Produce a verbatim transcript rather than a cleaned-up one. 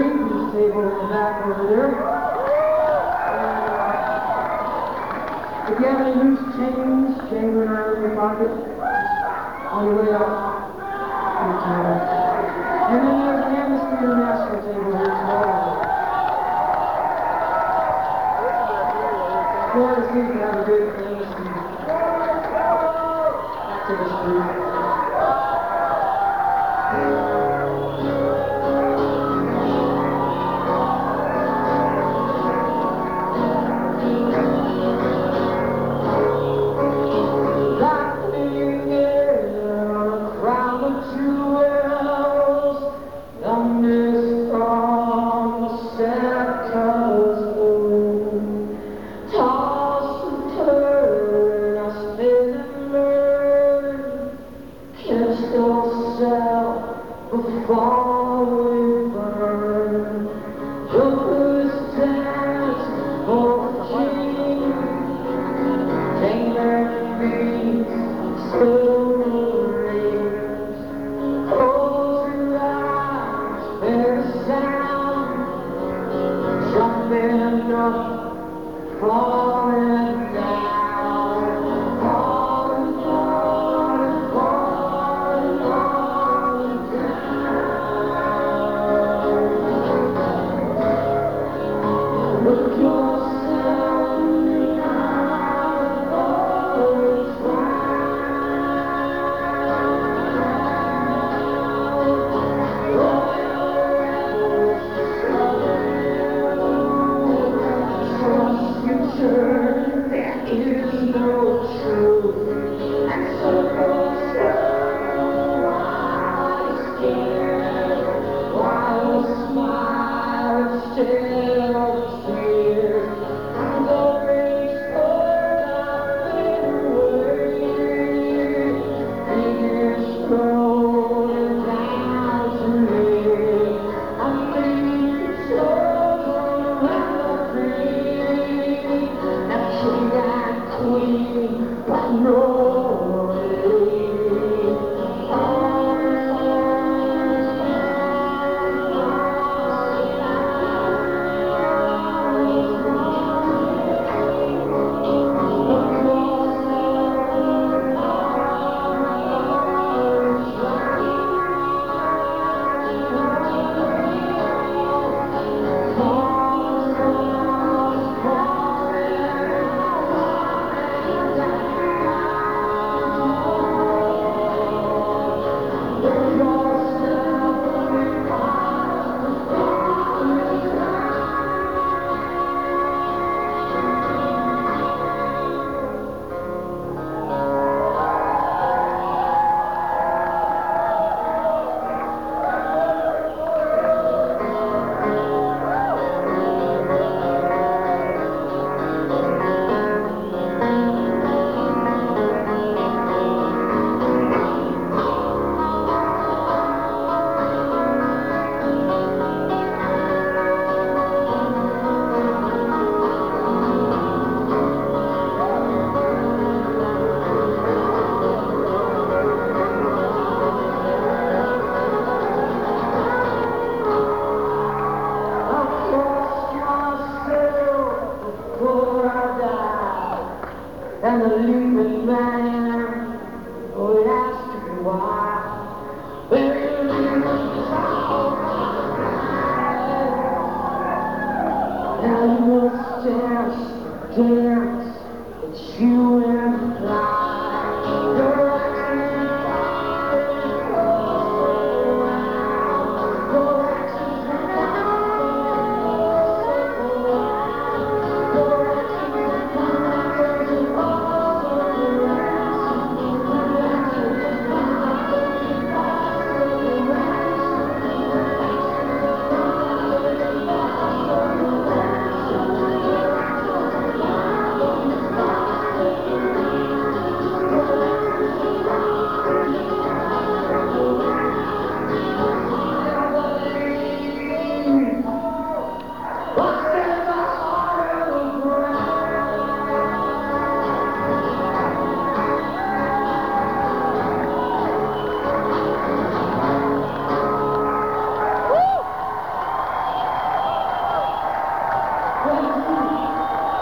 green table in the back over there. If you have any loose change jangling around in your pocket, on your way out, good time. And then there's an Amphitheater National table here tomorrow. Florida seems to have a good Amphitheater activist group. Before we burn, who's dance for the king? Taylor beats, silver rings. Close your eyes, there's sound. Jumping up, falling down. And the leaping man would ask you why. There is and you must dance, dance, but you and I.